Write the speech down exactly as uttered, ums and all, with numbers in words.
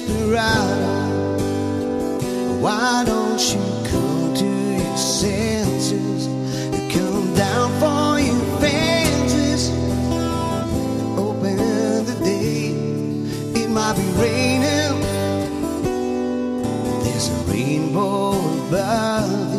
desperado. Why don't you come to your senses and come down for your fences? Open the day, it might be raining. There's a rainbow above you.